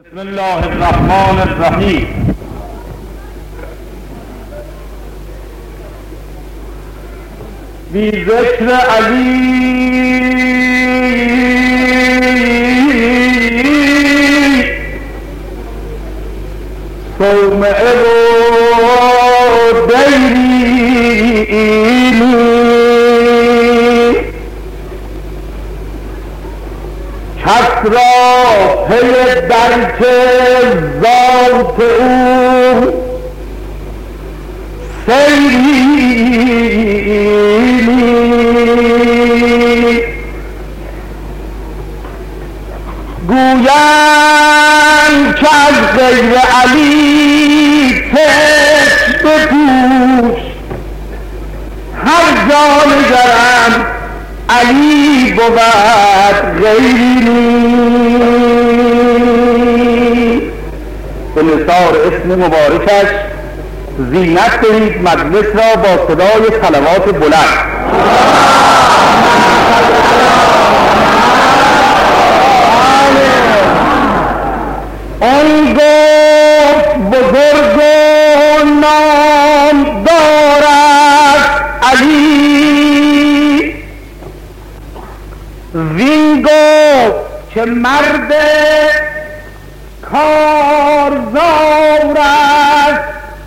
بسم الله الرحمن الرحیم. بی ذکر علی صومعه و دیری کس را پی درک ذات او سیری گویند که از غیر علی تشت بپوش، هر جا نگرم علی بود غیری. به نثار اسم مبارکش زینت دهید مجلس را با صدای صلوات بلند. آن گفت بزرگ و نام دارد علی، وین گفت که مرد کارزار است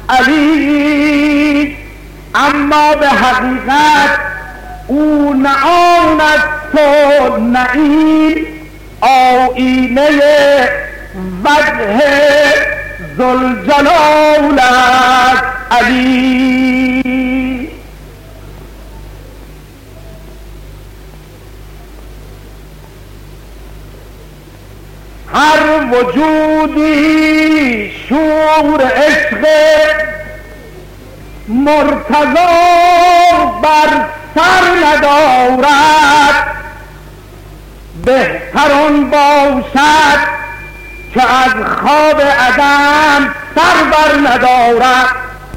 علی، اما به حقیقت او نه آن است و نه این، آیینه وجه ذوالجلال است علی. هر وجودی شور عشق مرتضی بر سر ندارد، بهتر آن باشد که از خواب عدم سر بر ندارد.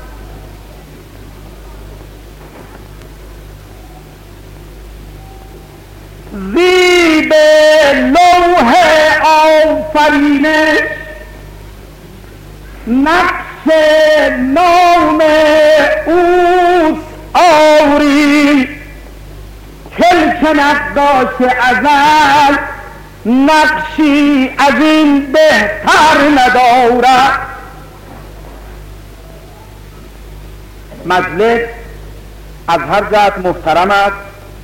زیب لوح آفرینش نقش نام اوست آری، کلک نقاش ازل نقشی از این بهتر ندارد. مجلس از هر جهت محترم است.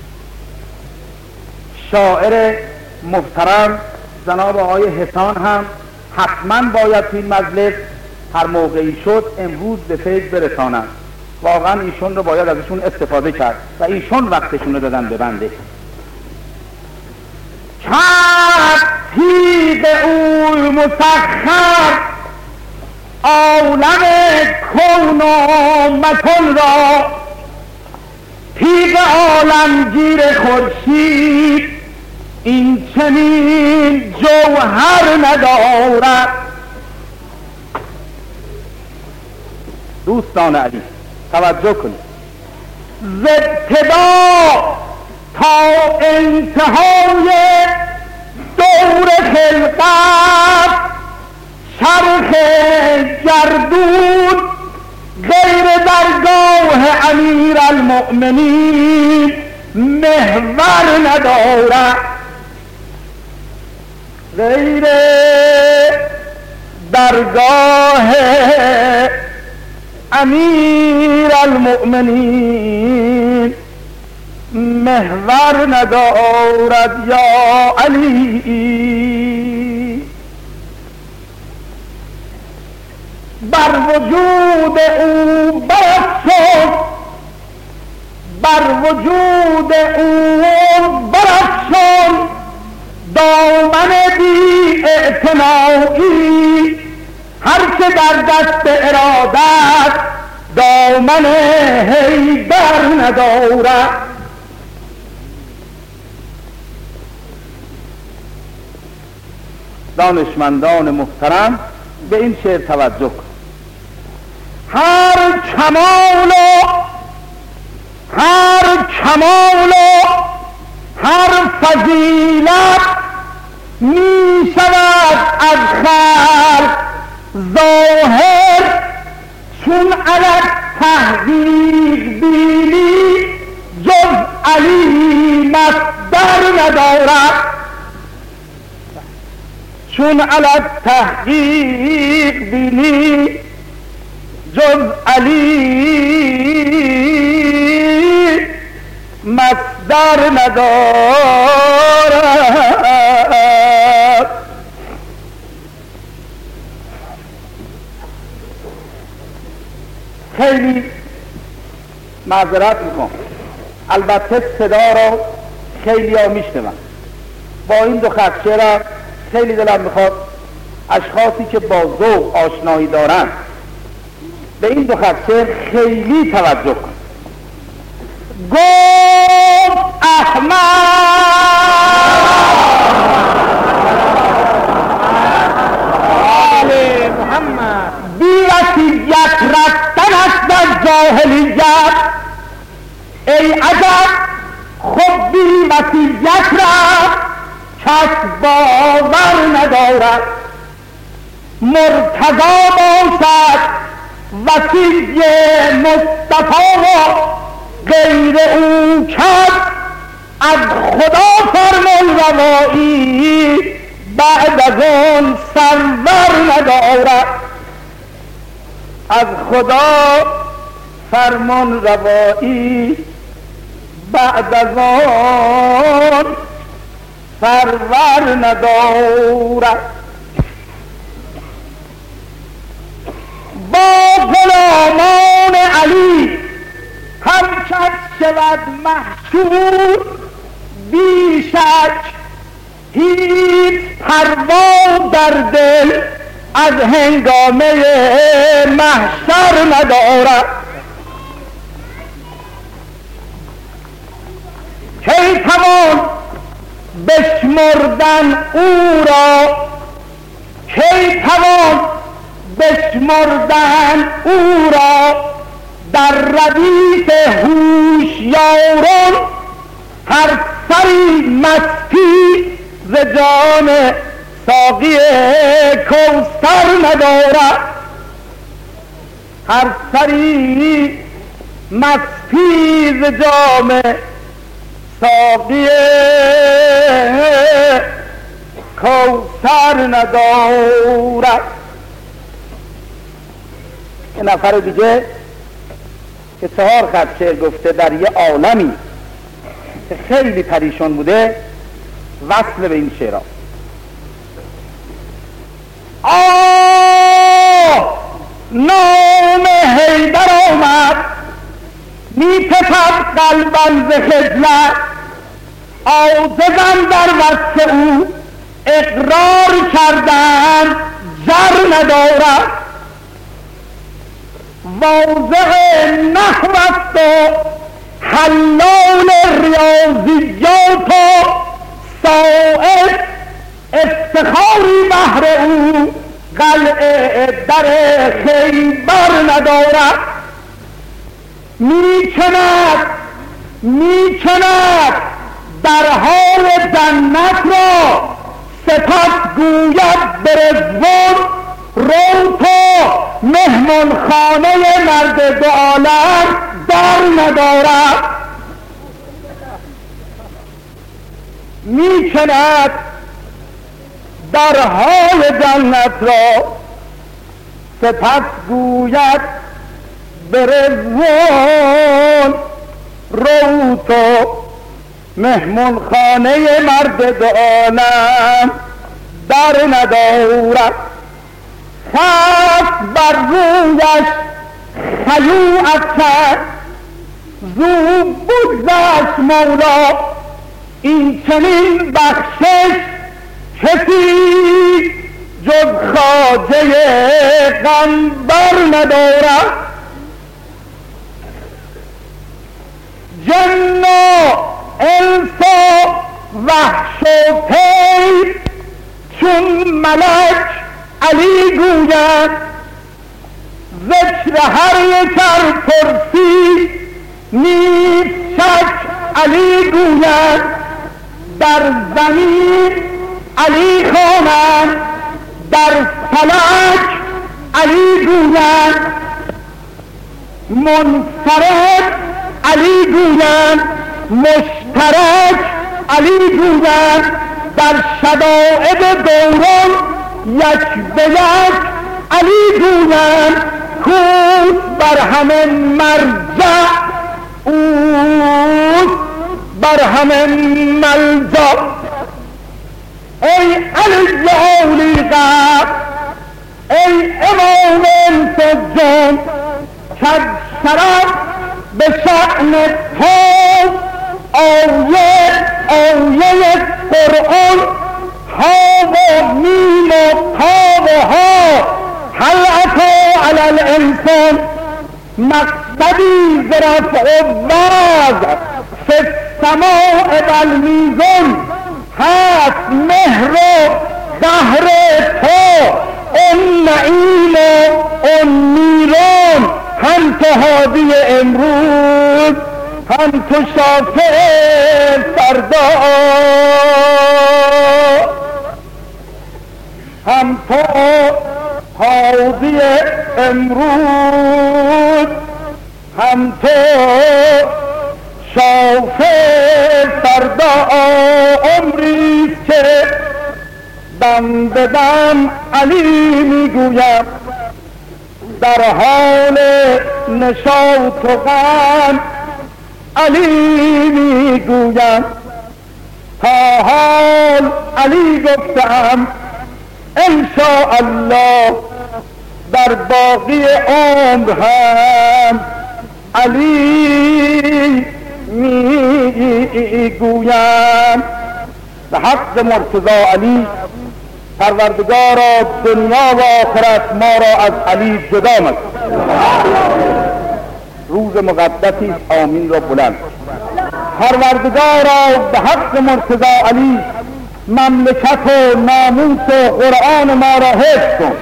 شاعر محترم جناب آقای حسان هم حتما باید این مجلس هر موقعی شد امروز به فیض برسانند. واقعا ایشون رو باید ازشون استفاده کرد و ایشون وقتشون رو دادن به بنده. کرد تیغ او مسخر عالم کون و مکن را، تیغ عالمگیر خورشید این چنین جوهر ندارد. دوستان علی توجه کنید، ز ابتدا تا انتهای دور خلقت چرخ گردون غیر درگاه امیرالمؤمنین محور ندارد. غیر درگاه امیرالمؤمنین محور ندارد یا علی. بر وجود او برافشان، بر وجود او برافشان دامن بی اعتنایی، هر که در دست ارادت دامن حیدر ندارد. دانشمندان محترم به این شعر توجه کن. هر کمال و هر فضیلت می شود از خلق ظاهر چون علت تحقیق بینی جز علی مصدر ندارد. چون علت تحقیق بینی جز علی مصدر ندارد. خیلی معذرت میکنم، البته صدا رو خیلی ها میشنون. با این دو خط شعر خیلی دلم میخواد اشخاصی که با ذوق آشنایی دارن به این دو خط شعر خیلی توجه کن. گفت احمد آل محمد بی وصیت رفتن است از جاهلیت. ای عجب خود بی وصیت رفت کس باور ندارد. مرتضی باشد وصی مصطفی و غیر او کس از خدا فرمان روایی بعد از آن سرور ندارد. از خدا فرمان روایی بعد از آن سرور ندارد. با غلامان علی هر کس شود محشور بی شک هیچ پروا در دل از هنگامه محشر ندارد. کی توان بشمردن او را، کی توان بشمردن او را در ردیف هوشیاران هر سری مستی ز جام ساقی کوثر ندارد. هر سری مستی ز جام ساقی کوثر ندارد. یه نفر دیگه که 4 خط شعر گفته در یه عالمی که خیلی پریشان بوده وصل به این شعرها. نام حیدر آمد میتپد قلبم ز خجلت. عاجزم در وصف او اقرار کردن زر ندارد. واضح نحو است و حلال ریاضیات و ساعد افتخاری بهر او قلعه در خیبر ندارد. میکند درهای جنت را سپس گوید به رضوان رو تو مهمان خانه مرد دو عالم در ندارد. میکند درهای جنت را سپس گوید به رضوان رو تو مهمان خانه مرد دو عالم در ندارد. خط بر رویش خیوعت کرد زو بگذشت مولا. این چنین بخشش کسی جز خواجه قنبر ندارد. جن و انس و وحش و طیر چون ملک علی گوید. ذکر هر یکر پرسی نیست شک علی گوید. در زمین علی خوانند در فلک گویند، منفرد علی گویند، مشترک علی گویند، در شدائد دوران یک به یک علی گویند، کوس بر همه مرجع اوست بر همه ملجا. ای علی اولی قبر، ای امام انسجان، کد شرف به شأن تو آیه قرآن ها و میم و تا و ها هل اتی علی الانسان، مقصدی ز رفع وضع فی السماء و المیزان، هست مهر و قهر تو، اون نعیم و اون نیران، هم تو هادی امروز، هم تو شافع فردا، هم تو هادی امروز، هم تو شافع فردا. عمریست که دم به دم علی میگویم، در حال نشاط و غم علی میگویم، تا حال علی گفتم انشاءالله، در باقی عمر هم علی میگویم. به حق مرتضی علی، پروردگارا دنیا و آخرت ما را از علی جدا مکن. روز مقدسی آمین را بلند. پروردگارا به حق مرتضی علی، مملکت و ناموس و قرآن ما را حفظ کن.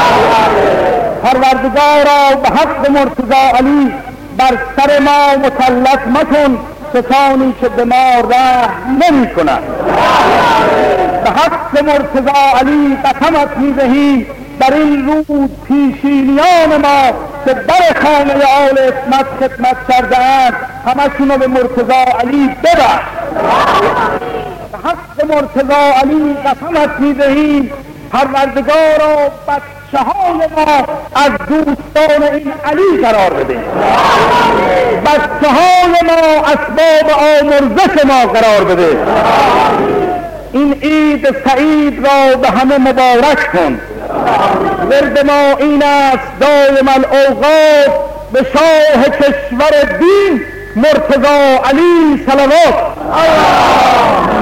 پروردگارا به حق مرتضی علی، بر سر ما مسلط مکن کسانی که به ما رحم نمی کنند. به حق مرتضی علی قسمت می‌دهیم در این روز پیشینیان ما که در خانه آل عصمت خدمت کرده‌اند، همشون رو به مرتضی علی ببخش. به حق مرتضی علی قسمت می‌دهیم پروردگارا بچه‌های ما از دوستان این علی قرار بده. بچه‌های ما اسباب آمرزش ما قرار بده. این عید سعید را به همه مبارک کن. ورد ما این است دائم الاوقات به شاه کشور دین مرتضی علی صلوات.